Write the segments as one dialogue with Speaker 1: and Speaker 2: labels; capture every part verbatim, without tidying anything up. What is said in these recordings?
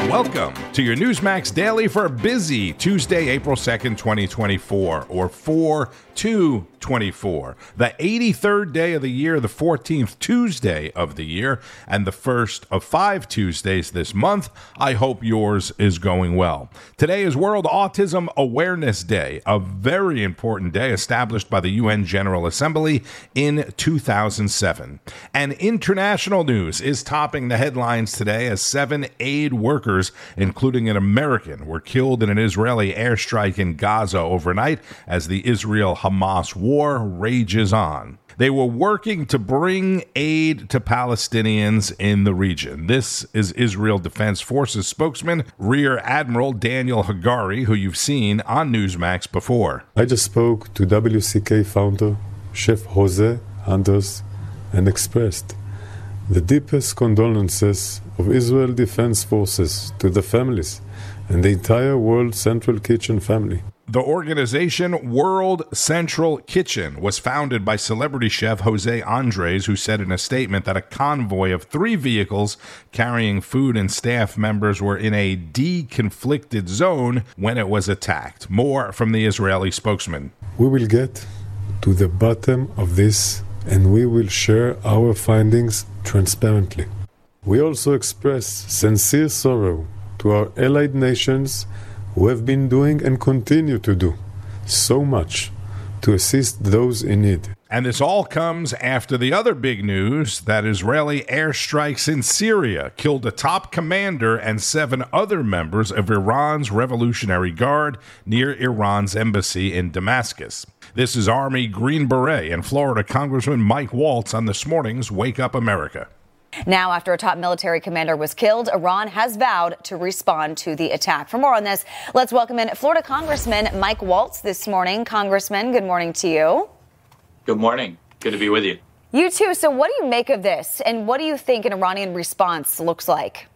Speaker 1: Welcome to your Newsmax Daily for a busy Tuesday, April second, twenty twenty-four, or four two twenty-four, the eighty-third day of the year, the fourteenth Tuesday of the year, and the first of five Tuesdays this month. I hope yours is going well. Today is World Autism Awareness Day, a very important day established by the U N General Assembly in two thousand seven. And international news is topping the headlines today as seven aid workers, including an American, were killed in an Israeli airstrike in Gaza overnight as the Israel-Hamas war rages on. They were working to bring aid to Palestinians in the region. This is Israel Defense Forces spokesman, Rear Admiral Daniel Hagari, who you've seen on Newsmax before.
Speaker 2: I just spoke to W C K founder, Chef Jose Andres, and expressed the deepest condolences of Israel Defense Forces to the families and the entire World Central Kitchen family.
Speaker 1: The organization World Central Kitchen was founded by celebrity chef Jose Andres, who said in a statement that a convoy of three vehicles carrying food and staff members were in a deconflicted zone when it was attacked. More from the Israeli spokesman.
Speaker 2: We will get to the bottom of this, and we will share our findings transparently. We also express sincere sorrow to our allied nations who have been doing and continue to do so much to assist those in need.
Speaker 1: And this all comes after the other big news that Israeli airstrikes in Syria killed a top commander and seven other members of Iran's Revolutionary Guard near Iran's embassy in Damascus. This is Army Green Beret and Florida Congressman Mike Waltz on this morning's Wake Up America.
Speaker 3: Now, after a top military commander was killed, Iran has vowed to respond to the attack. For more on this, let's welcome in Florida Congressman Mike Waltz this morning. Congressman, good morning to you.
Speaker 4: Good morning. Good to be with you.
Speaker 3: You too. So what do you make of this, and what do you think an Iranian response looks like?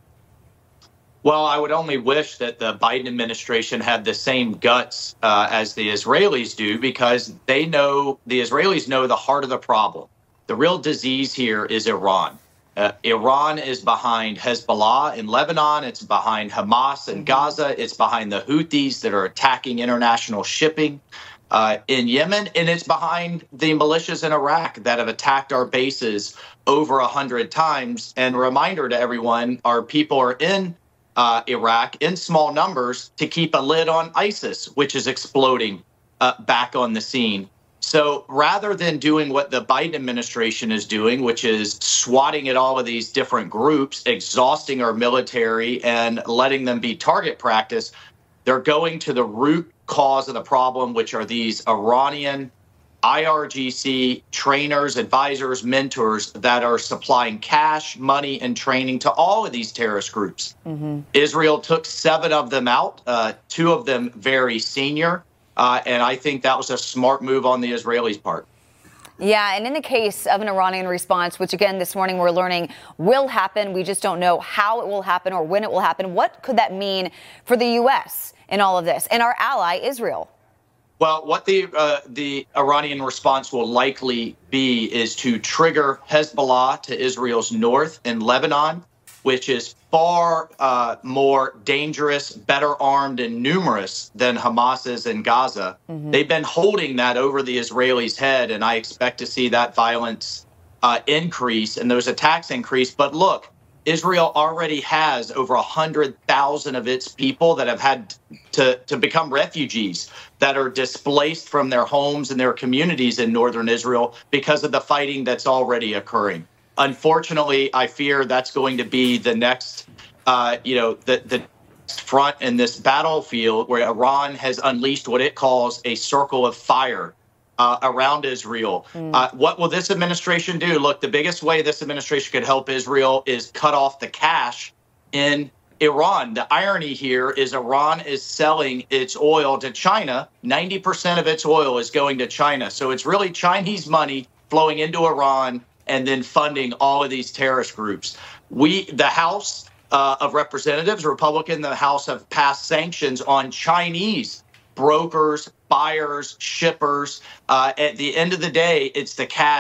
Speaker 4: Well, I would only wish that the Biden administration had the same guts uh, as the Israelis do, because they know, the Israelis know the heart of the problem. The real disease here is Iran. Uh, Iran is behind Hezbollah in Lebanon. It's behind Hamas in Gaza. It's behind the Houthis that are attacking international shipping uh, in Yemen. And it's behind the militias in Iraq that have attacked our bases over a hundred times. And reminder to everyone, our people are in uh, Iraq in small numbers to keep a lid on ISIS, which is exploding uh, back on the scene. So rather than doing what the Biden administration is doing, which is swatting at all of these different groups, exhausting our military and letting them be target practice, they're going to the root cause of the problem, which are these Iranian I R G C trainers, advisors, mentors that are supplying cash, money, and training to all of these terrorist groups. Mm-hmm. Israel took seven of them out, uh, two of them very senior. Uh, and I think that was a smart move on the Israelis' part.
Speaker 3: Yeah, and in the case of an Iranian response, which again this morning we're learning will happen, we just don't know how it will happen or when it will happen. What could that mean for the U S in all of this and our ally Israel?
Speaker 4: Well, what the uh, the Iranian response will likely be is to trigger Hezbollah to Israel's north in Lebanon, which is far uh, more dangerous, better armed, and numerous than Hamas is in Gaza. Mm-hmm. They've been holding that over the Israelis' head, and I expect to see that violence uh, increase and those attacks increase. But look, Israel already has over one hundred thousand of its people that have had to, to become refugees, that are displaced from their homes and their communities in northern Israel because of the fighting that's already occurring. Unfortunately, I fear that's going to be the next, uh, you know, the, the front in this battlefield where Iran has unleashed what it calls a circle of fire uh, around Israel. Mm. Uh, what will this administration do? Look, the biggest way this administration could help Israel is cut off the cash in Iran. The irony here is Iran is selling its oil to China. ninety percent of its oil is going to China. So it's really Chinese money flowing into Iran and then funding all of these terrorist groups. We, the House uh, of Representatives, Republican, the House have passed sanctions on Chinese brokers, buyers, shippers. Uh, at the end of the day, it's the cash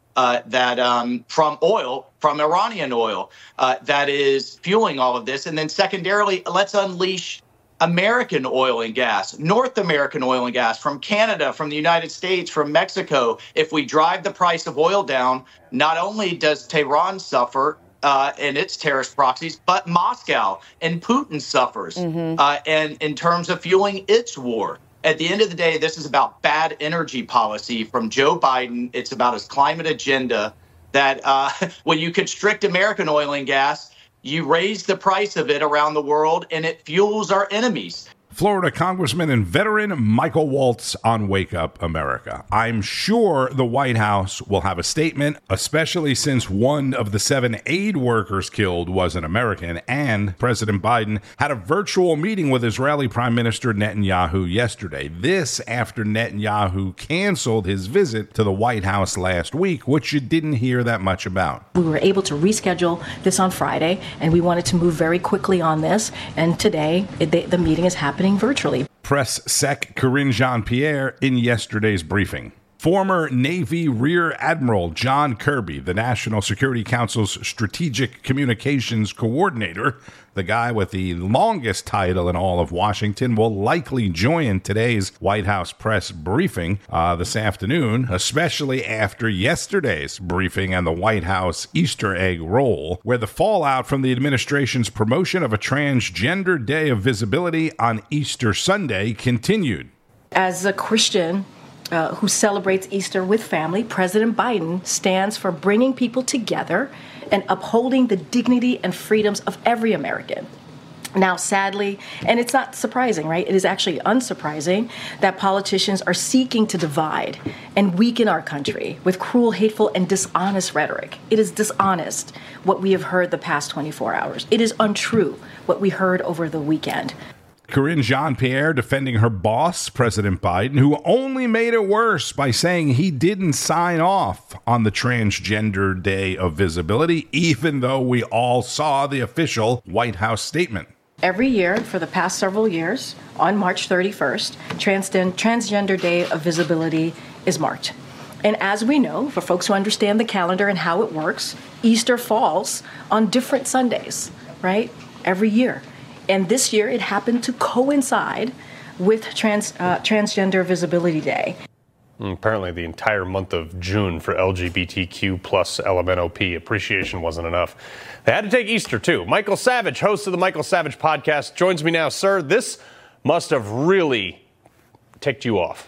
Speaker 4: uh, that um, from oil, from Iranian oil, uh, that is fueling all of this. And then secondarily, let's unleash American oil and gas, North American oil and gas from Canada, from the United States, from Mexico. If we drive the price of oil down, not only does Tehran suffer uh, and its terrorist proxies, but Moscow and Putin suffers. Mm-hmm. uh, and in terms of fueling its war. At the end of the day, this is about bad energy policy from Joe Biden. It's about his climate agenda that uh, when you constrict American oil and gas, you raise the price of it around the world, and it fuels our enemies.
Speaker 1: Florida Congressman and veteran Michael Waltz on Wake Up America. I'm sure the White House will have a statement, especially since one of the seven aid workers killed was an American, and President Biden had a virtual meeting with Israeli Prime Minister Netanyahu yesterday. This after Netanyahu canceled his visit to the White House last week, which you didn't hear that much about.
Speaker 5: We were able to reschedule this on Friday, and we wanted to move very quickly on this, and today it, the, the meeting is happening virtually.
Speaker 1: Press Sec Karine Jean-Pierre in yesterday's briefing. Former Navy Rear Admiral John Kirby, the National Security Council's Strategic Communications Coordinator, the guy with the longest title in all of Washington, will likely join today's White House press briefing uh, this afternoon, especially after yesterday's briefing and the White House Easter egg roll, where the fallout from the administration's promotion of a transgender day of visibility on Easter Sunday continued.
Speaker 5: As a Christian Uh, who celebrates Easter with family, President Biden stands for bringing people together and upholding the dignity and freedoms of every American. Now, sadly, and it's not surprising, right? It is actually unsurprising that politicians are seeking to divide and weaken our country with cruel, hateful, and dishonest rhetoric. It is dishonest what we have heard the past twenty-four hours. It is untrue what we heard over the weekend.
Speaker 1: Karine Jean-Pierre defending her boss, President Biden, who only made it worse by saying he didn't sign off on the Transgender Day of Visibility, even though we all saw the official White House statement.
Speaker 5: Every year for the past several years, on March thirty-first, Transden- Transgender Day of Visibility is marked. And as we know, for folks who understand the calendar and how it works, Easter falls on different Sundays, right? Every year. And this year, it happened to coincide with trans, uh, Transgender Visibility Day.
Speaker 6: Apparently, the entire month of June for L G B T Q plus L M N O P appreciation wasn't enough. They had to take Easter, too. Michael Savage, host of the Michael Savage podcast, joins me now. Sir, this must have really ticked you off.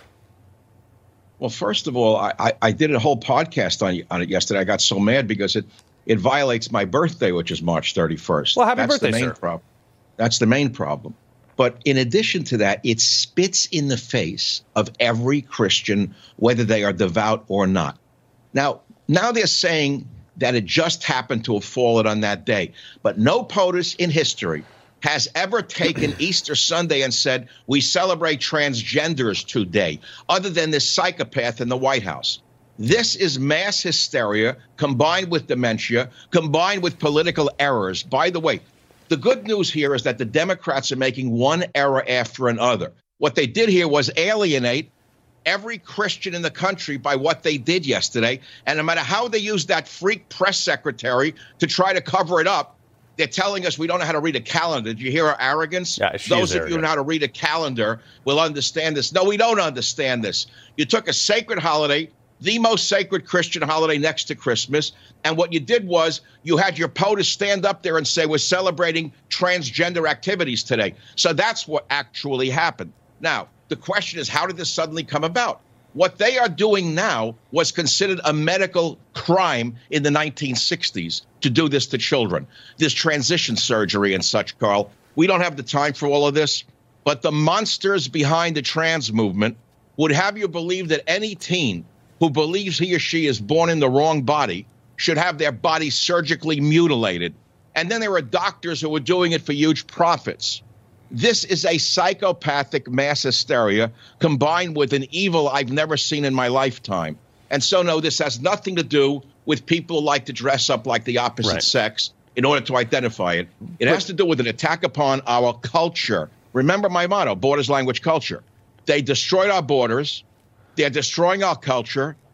Speaker 7: Well, first of all, I, I, I did a whole podcast on, on it yesterday. I got so mad because it, it violates my birthday, which is March thirty-first.
Speaker 6: Well, happy
Speaker 7: That's
Speaker 6: birthday,
Speaker 7: the main
Speaker 6: sir.
Speaker 7: problem. That's the main problem. But in addition to that, it spits in the face of every Christian, whether they are devout or not. Now, now they're saying that it just happened to have fallen on that day. But no POTUS in history has ever taken Easter Sunday and said, we celebrate transgenders today, other than this psychopath in the White House. This is mass hysteria combined with dementia, combined with political errors. By the way, the good news here is that the Democrats are making one error after another. What they did here was alienate every Christian in the country by what they did yesterday. And no matter how they use that freak press secretary to try to cover it up, they're telling us we don't know how to read a calendar. Did you hear our arrogance?
Speaker 6: Yeah, she
Speaker 7: Those
Speaker 6: is
Speaker 7: of you who
Speaker 6: arrogant.
Speaker 7: know how to read a calendar will understand this. No, we don't understand this. You took a sacred holiday, the most sacred Christian holiday next to Christmas, and what you did was you had your POTUS stand up there and say, we're celebrating transgender activities today. So that's what actually happened. Now, the question is, how did this suddenly come about? What they are doing now was considered a medical crime in the nineteen sixties to do this to children, this transition surgery and such, Carl. We don't have the time for all of this, but the monsters behind the trans movement would have you believe that any teen who believes he or she is born in the wrong body should have their body surgically mutilated. And then there are doctors who are doing it for huge profits. This is a psychopathic mass hysteria combined with an evil I've never seen in my lifetime. And so, no, this has nothing to do with people who like to dress up like the opposite
Speaker 6: Right.
Speaker 7: sex in order to identify it. It has to do with an attack upon our culture. Remember my motto, borders, language, culture. They destroyed our borders. They're destroying our culture.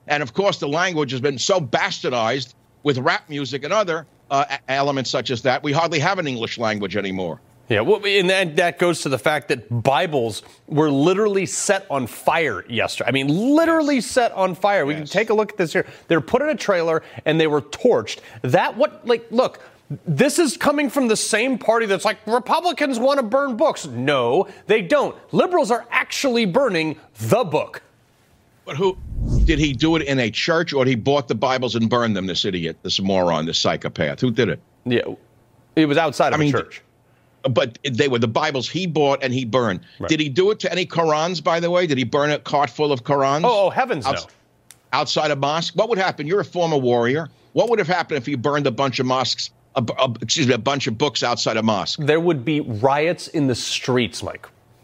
Speaker 7: And of course, the language has been so bastardized with rap music and other uh, elements such as that, we hardly have an English language anymore.
Speaker 6: Yeah, well, and that, that goes to the fact that Bibles were literally set on fire yesterday. I mean, literally yes. set on fire. We yes. can take a look at this here. They were put in a trailer and they were torched. That what, like, look, this is coming from the same party that's like, Republicans want to burn books. No, they don't. Liberals are actually burning the book.
Speaker 7: But who, did he do it in a church, or he bought the Bibles and burned them, this idiot, this moron, this psychopath? Who did it?
Speaker 6: Yeah, it was outside of
Speaker 7: I mean,
Speaker 6: a church.
Speaker 7: But they were the Bibles he bought and he burned. Right. Did he do it to any Qurans, by the way? Did he burn a cart full of Qurans?
Speaker 6: Oh, oh heavens
Speaker 7: Outs-
Speaker 6: no.
Speaker 7: Outside a mosque? What would happen? You're a former warrior. What would have happened if you burned a bunch of mosques, a, a, excuse me, a bunch of books outside a mosque?
Speaker 6: There would be riots in the streets, Mike.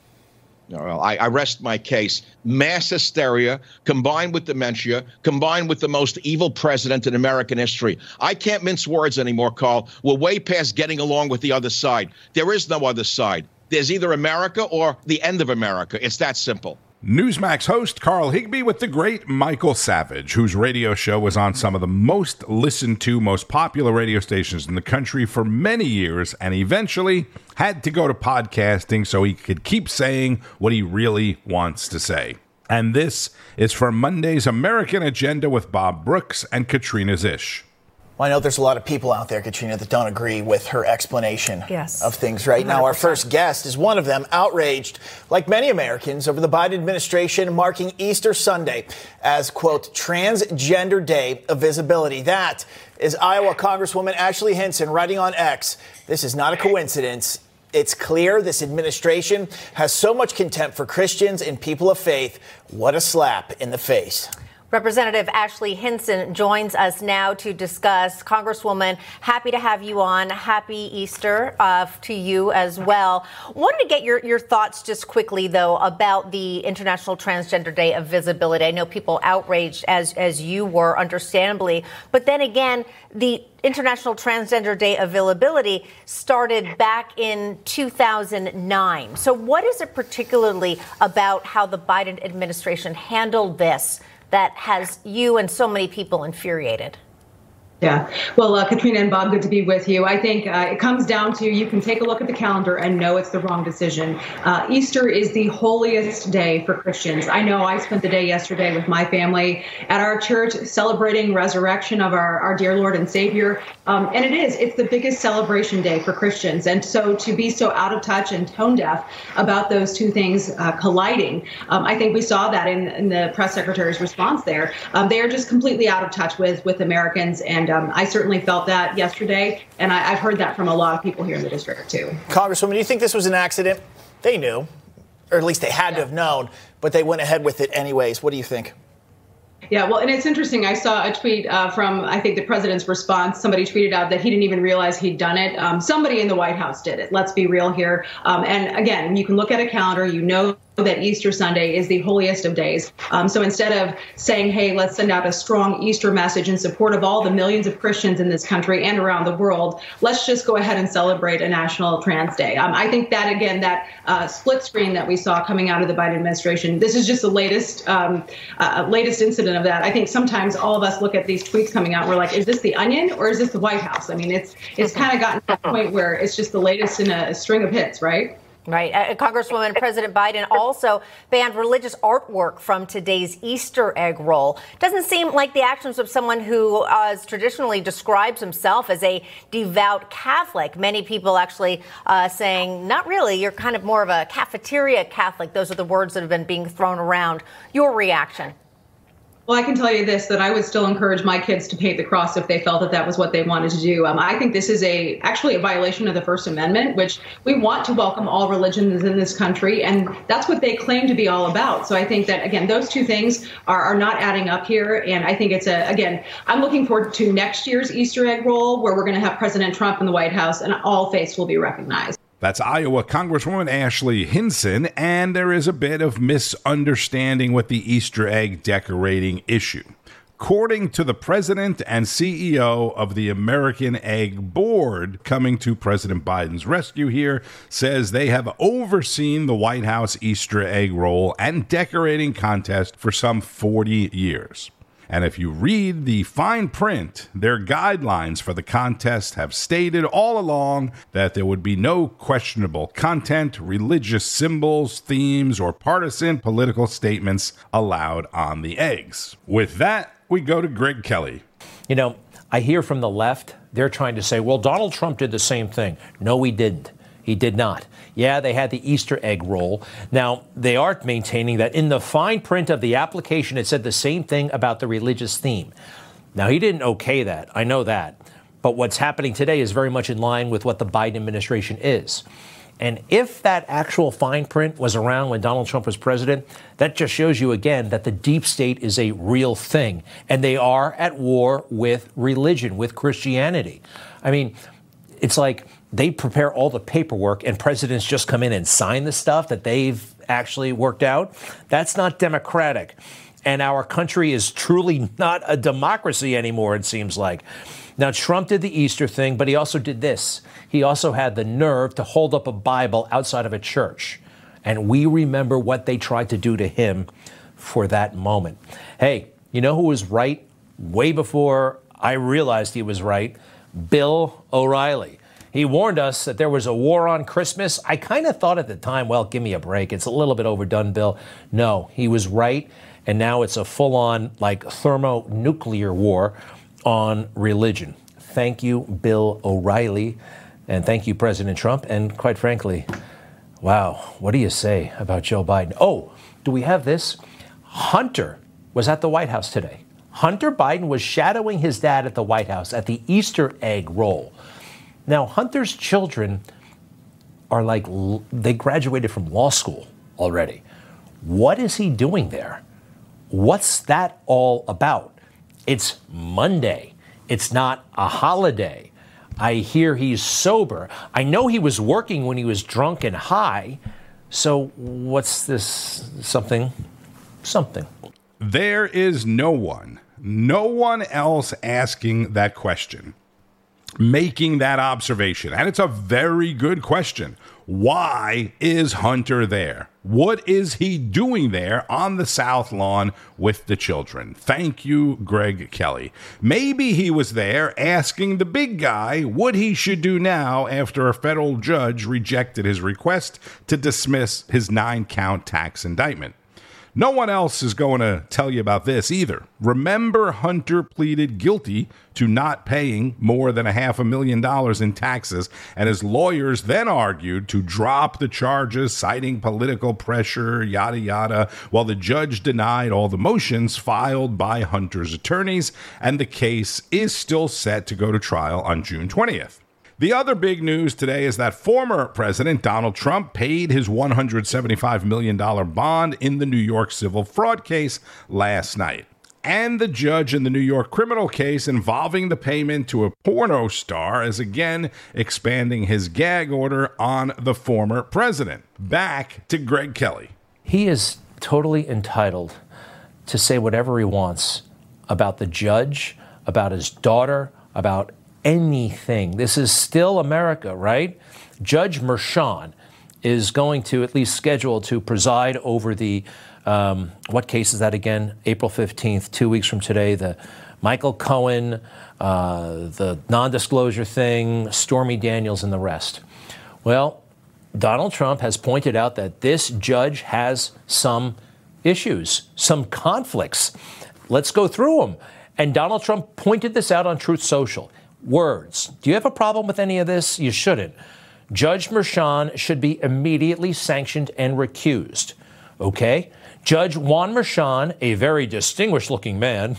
Speaker 7: Well, I, I rest my case. Mass hysteria combined with dementia, combined with the most evil president in American history. I can't mince words anymore, Carl. We're way past getting along with the other side. There is no other side. There's either America or the end of America. It's that simple.
Speaker 1: Newsmax host Carl Higbee with the great Michael Savage, whose radio show was on some of the most listened to, most popular radio stations in the country for many years, and eventually had to go to podcasting so he could keep saying what he really wants to say. And this is for Monday's American Agenda with Bob Brooks and Katrina Zish.
Speaker 8: Well, I know there's a lot of people out there, Katrina, that don't agree with her explanation
Speaker 9: yes.
Speaker 8: of things right one hundred percent. Now. Our first guest is one of them, outraged, like many Americans, over the Biden administration marking Easter Sunday as, quote, Transgender Day of Visibility. That is Iowa Congresswoman Ashley Hinson writing on X. This is not a coincidence. It's clear this administration has so much contempt for Christians and people of faith. What a slap in the face.
Speaker 9: Representative Ashley Hinson joins us now to discuss. Congresswoman, happy to have you on. Happy Easter uh, to you as well. Wanted to get your, your thoughts just quickly, though, about the International Transgender Day of Visibility. I know people outraged, as, as you were, understandably. But then again, the International Transgender Day availability started back in two thousand nine. So what is it particularly about how the Biden administration handled this that has you and so many people infuriated?
Speaker 10: Yeah. Well, uh, Katrina and Bob, good to be with you. I think uh, it comes down to you can take a look at the calendar and know it's the wrong decision. Uh, Easter is the holiest day for Christians. I know I spent the day yesterday with my family at our church celebrating resurrection of our, our dear Lord and Savior. Um, and it is, it's the biggest celebration day for Christians. And so to be so out of touch and tone deaf about those two things uh, colliding, um, I think we saw that in, in the press secretary's response there. Um, they are just completely out of touch with, with Americans. And um, I certainly felt that yesterday. And I, I've heard that from a lot of people here in the district, too.
Speaker 8: Congresswoman, do you think this was an accident? They knew, or at least they had yeah. to have known, but they went ahead with it anyways. What do you think?
Speaker 10: Yeah, well, and it's interesting. I saw a tweet uh, from, I think, the president's response. Somebody tweeted out that he didn't even realize he'd done it. Um, somebody in the White House did it. Let's be real here. Um, and again, you can look at a calendar. You know that Easter Sunday is the holiest of days. Um, so instead of saying, hey, let's send out a strong Easter message in support of all the millions of Christians in this country and around the world, let's just go ahead and celebrate a National Trans Day. Um, I think that, again, that uh, split screen that we saw coming out of the Biden administration, this is just the latest um, uh, latest incident of that. I think sometimes all of us look at these tweets coming out, we're like, is this the Onion or is this the White House? I mean, it's it's kind of gotten to the point where it's just the latest in a, a string of hits, right?
Speaker 9: Right. Uh, Congresswoman, President Biden also banned religious artwork from today's Easter egg roll. Doesn't seem like the actions of someone who uh, traditionally describes himself as a devout Catholic. Many people actually uh, saying, not really, you're kind of more of a cafeteria Catholic. Those are the words that have been being thrown around. Your reaction?
Speaker 10: Well, I can tell you this, that I would still encourage my kids to paint the cross if they felt that that was what they wanted to do. Um, I think this is a actually a violation of the First Amendment, which we want to welcome all religions in this country. And that's what they claim to be all about. So I think that, again, those two things are, are not adding up here. And I think it's a, again, I'm looking forward to next year's Easter egg roll, where we're going to have President Trump in the White House and all faiths will be recognized.
Speaker 1: That's Iowa Congresswoman Ashley Hinson, and there is a bit of misunderstanding with the Easter egg decorating issue. According to the president and C E O of the American Egg Board, coming to President Biden's rescue here, says they have overseen the White House Easter egg roll and decorating contest for some forty years. And if you read the fine print, their guidelines for the contest have stated all along that there would be no questionable content, religious symbols, themes, or partisan political statements allowed on the eggs. With that, we go to Greg Kelly.
Speaker 11: You know, I hear from the left, they're trying to say, well, Donald Trump did the same thing. No, he didn't. He did not. Yeah, they had the Easter egg roll. Now, they are maintaining that in the fine print of the application, it said the same thing about the religious theme. Now, he didn't okay that. I know that. But what's happening today is very much in line with what the Biden administration is. And if that actual fine print was around when Donald Trump was president, that just shows you again that the deep state is a real thing. And they are at war with religion, with Christianity. I mean, it's like they prepare all the paperwork and presidents just come in and sign the stuff that they've actually worked out. That's not democratic. And our country is truly not a democracy anymore, it seems like. Now, Trump did the Easter thing, but he also did this. He also had the nerve to hold up a Bible outside of a church. And we remember what they tried to do to him for that moment. Hey, you know who was right way before I realized he was right? Bill O'Reilly. He warned us that there was a war on Christmas. I kind of thought at the time, well, give me a break. It's a little bit overdone, Bill. No, he was right. And now it's a full-on, like, thermonuclear war on religion. Thank you, Bill O'Reilly. And thank you, President Trump. And quite frankly, wow, what do you say about Joe Biden? Oh, do we have this? Hunter was at the White House today. Hunter Biden was shadowing his dad at the White House at the Easter egg roll. Now, Hunter's children are like, they graduated from law school already. What is he doing there? What's that all about? It's Monday. It's not a holiday. I hear he's sober. I know he was working when he was drunk and high. So what's this something? Something.
Speaker 1: There is no one, no one else asking that question, making that observation. And it's a very good question. Why is Hunter there? What is he doing there on the South Lawn with the children? Thank you, Greg Kelly. Maybe he was there asking the big guy what he should do now after a federal judge rejected his request to dismiss his nine-count tax indictment. No one else is going to tell you about this either. Remember, Hunter pleaded guilty to not paying more than a half a million dollars in taxes, and his lawyers then argued to drop the charges, citing political pressure, yada, yada, while the judge denied all the motions filed by Hunter's attorneys, and the case is still set to go to trial on June twentieth. The other big news today is that former President Donald Trump paid his one hundred seventy-five million dollars bond in the New York civil fraud case last night. And the judge in the New York criminal case involving the payment to a porno star is again expanding his gag order on the former president. Back to Greg Kelly.
Speaker 11: He is totally entitled to say whatever he wants about the judge, about his daughter, about anything. This is still America, right? Judge Merchan is going to at least schedule to preside over the, um, what case is that again? April fifteenth, two weeks from today, the Michael Cohen, uh, the non-disclosure thing, Stormy Daniels, and the rest. Well, Donald Trump has pointed out that this judge has some issues, some conflicts. Let's go through them. And Donald Trump pointed this out on Truth Social. Words. Do you have a problem with any of this? You shouldn't. Judge Merchan should be immediately sanctioned and recused. Okay? Judge Juan Merchan, a very distinguished-looking man,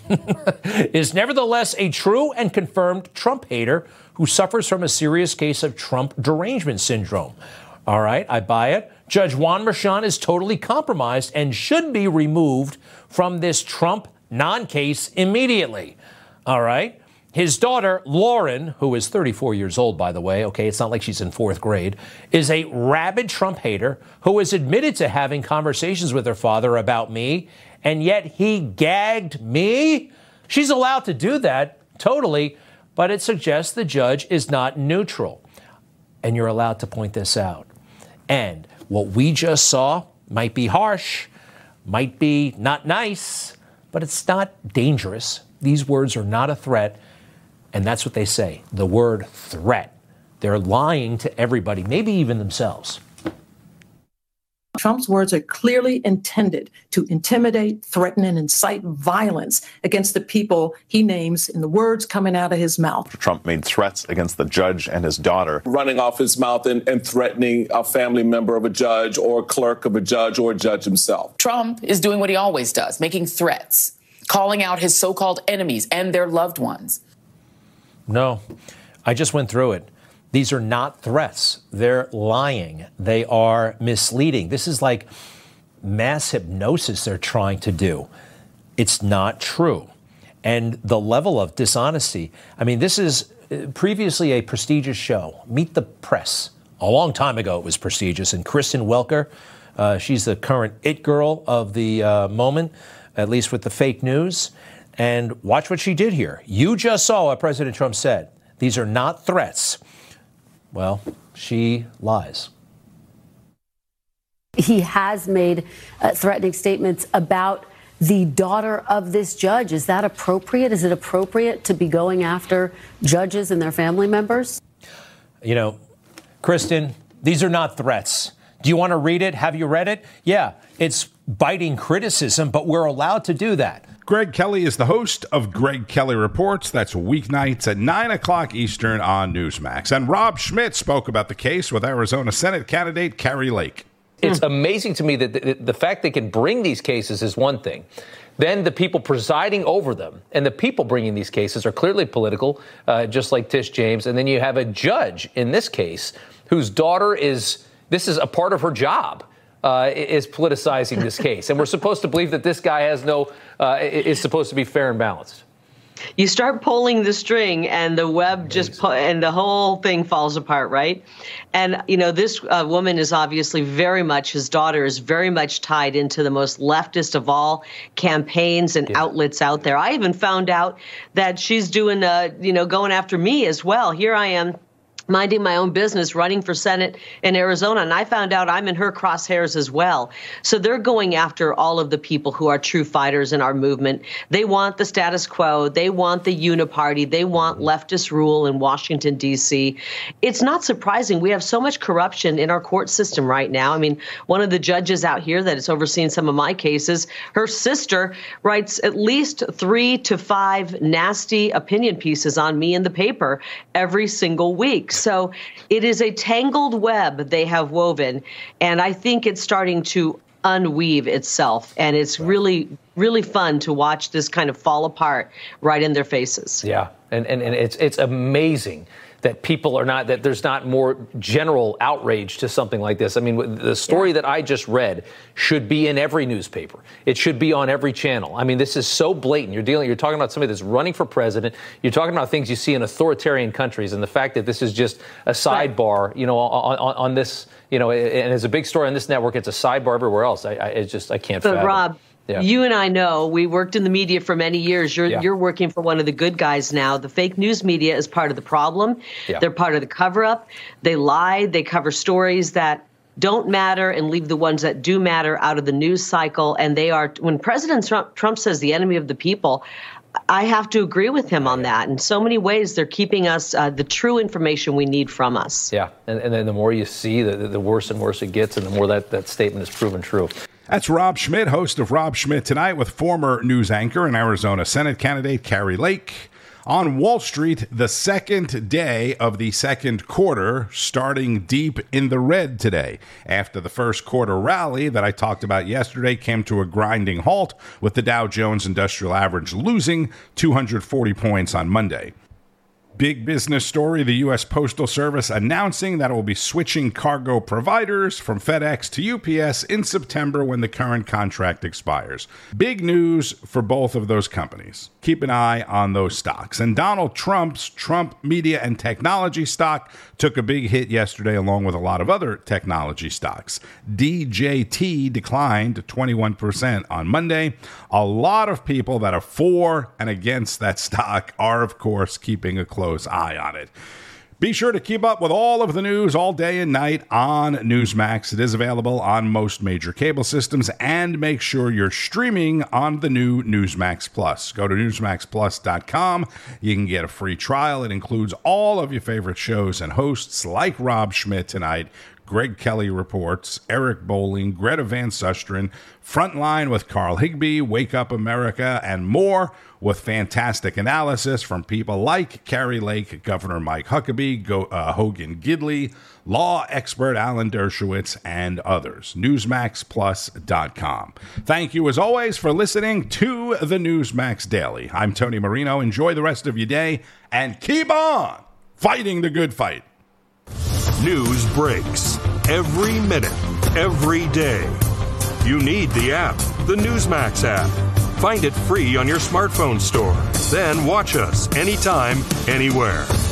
Speaker 11: is nevertheless a true and confirmed Trump hater who suffers from a serious case of Trump derangement syndrome. All right, I buy it. Judge Juan Merchan is totally compromised and should be removed from this Trump non-case immediately. All right? His daughter, Lauren, who is thirty-four years old, by the way, okay, it's not like she's in fourth grade, is a rabid Trump hater who has admitted to having conversations with her father about me, and yet he gagged me? She's allowed to do that, totally, but it suggests the judge is not neutral. And you're allowed to point this out. And what we just saw might be harsh, might be not nice. but it's not dangerous. These words are not a threat. And that's what they say, the word threat. They're lying to everybody, maybe even themselves.
Speaker 5: Trump's words are clearly intended to intimidate, threaten, and incite violence against the people he names in the words coming out of his mouth.
Speaker 12: Trump made threats against the judge and his daughter.
Speaker 13: Running off his mouth and, and threatening a family member of a judge or a clerk of a judge or a judge himself.
Speaker 14: Trump is doing what he always does, making threats, calling out his so-called enemies and their loved ones.
Speaker 11: No, I just went through it. These are not threats. They're lying. They are misleading. This is like mass hypnosis they're trying to do. It's not true. And the level of dishonesty, I mean, this is previously a prestigious show, Meet the Press. A long time ago, it was prestigious. And Kristen Welker, uh, she's the current it girl of the uh, moment, at least with the fake news. And watch what she did here. You just saw what President Trump said. These are not threats. Well, she lies.
Speaker 15: He has made uh, threatening statements about the daughter of this judge. Is that appropriate? Is it appropriate to be going after judges and their family members?
Speaker 11: You know, Kristen, these are not threats. Do you want to read it? Have you read it? Yeah, it's biting criticism, but we're allowed to do that.
Speaker 1: Greg Kelly is the host of Greg Kelly Reports. That's weeknights at nine o'clock Eastern on Newsmax. And Rob Schmitt spoke about the case with Arizona Senate candidate Kari Lake.
Speaker 16: It's amazing to me that the, the fact they can bring these cases is one thing. Then the people presiding over them and the people bringing these cases are clearly political, uh, just like Tish James. And then you have a judge in this case whose daughter is, this is a part of her job. Uh, is politicizing this case. And we're supposed to believe that this guy has no, uh, is supposed to be fair and balanced.
Speaker 17: You start pulling the string and the web just, pu- and the whole thing falls apart, right? And, you know, this uh, woman is obviously very much, his daughter is very much tied into the most leftist of all campaigns and yeah. outlets out there. I even found out that she's doing, uh, you know, going after me as well. Here I am, minding my own business, running for Senate in Arizona. And I found out I'm in her crosshairs as well. So they're going after all of the people who are true fighters in our movement. They want the status quo. They want the uniparty. They want leftist rule in Washington, D C. It's not surprising. We have so much corruption in our court system right now. I mean, one of the judges out here that is overseeing some of my cases, her sister writes at least three to five nasty opinion pieces on me in the paper every single week. So it is a tangled web they have woven, and I think it's starting to unweave itself, and it's really, really fun to watch this kind of fall apart right in their faces.
Speaker 16: Yeah, and, and, and it's it's amazing that people are not, that there's not more general outrage to something like this. I mean, the story yeah. that I just read should be in every newspaper. It should be on every channel. I mean, this is so blatant. You're dealing, you're talking about somebody that's running for president. You're talking about things you see in authoritarian countries, and the fact that this is just a sidebar, right. you know, on, on, on this, you know, and it's a big story on this network. It's a sidebar everywhere else. I, I it's just, I can't
Speaker 17: but
Speaker 16: fathom.
Speaker 17: Rob, Yeah. You and I know, we worked in the media for many years. You're, yeah. you're working for one of the good guys now. The fake news media is part of the problem. Yeah. They're part of the cover-up. They lie. They cover stories that don't matter and leave the ones that do matter out of the news cycle. And they are, when President Trump, Trump says the enemy of the people, I have to agree with him on that. In so many ways, they're keeping us uh, the true information we need from us.
Speaker 16: Yeah, and, and then the more you see, the, the worse and worse it gets, and the more that, that statement is proven true.
Speaker 1: That's Rob Schmitt, host of Rob Schmitt Tonight, with former news anchor and Arizona Senate candidate Kari Lake. On Wall Street, the second day of the second quarter, starting deep in the red today. After the first quarter rally that I talked about yesterday came to a grinding halt, with the Dow Jones Industrial Average losing two hundred forty points on Monday. Big business story, the U S Postal Service announcing that it will be switching cargo providers from FedEx to U P S in September when the current contract expires. Big news for both of those companies. Keep an eye on those stocks. And Donald Trump's Trump Media and Technology stock took a big hit yesterday, along with a lot of other technology stocks. D J T declined twenty-one percent on Monday. A lot of people that are for and against that stock are, of course, keeping a close eye on it. Be sure to keep up with all of the news all day and night on Newsmax. It is available on most major cable systems, and make sure you're streaming on the new Newsmax Plus. Go to newsmax plus dot com. You can get a free trial. It includes all of your favorite shows and hosts like Rob Schmidt tonight, Greg Kelly Reports, Eric Bowling, Greta Van Susteren, Frontline with Carl Higbee, Wake Up America, and more, with fantastic analysis from people like Carrie Lake, Governor Mike Huckabee, Go, uh, Hogan Gidley, law expert Alan Dershowitz, and others. newsmax plus dot com. Thank you, as always, for listening to the Newsmax Daily. I'm Tony Marino. Enjoy the rest of your day, and keep on fighting the good fight.
Speaker 18: News breaks every minute, every day. You need the app, the Newsmax app. Find it free on your smartphone store. Then watch us anytime, anywhere.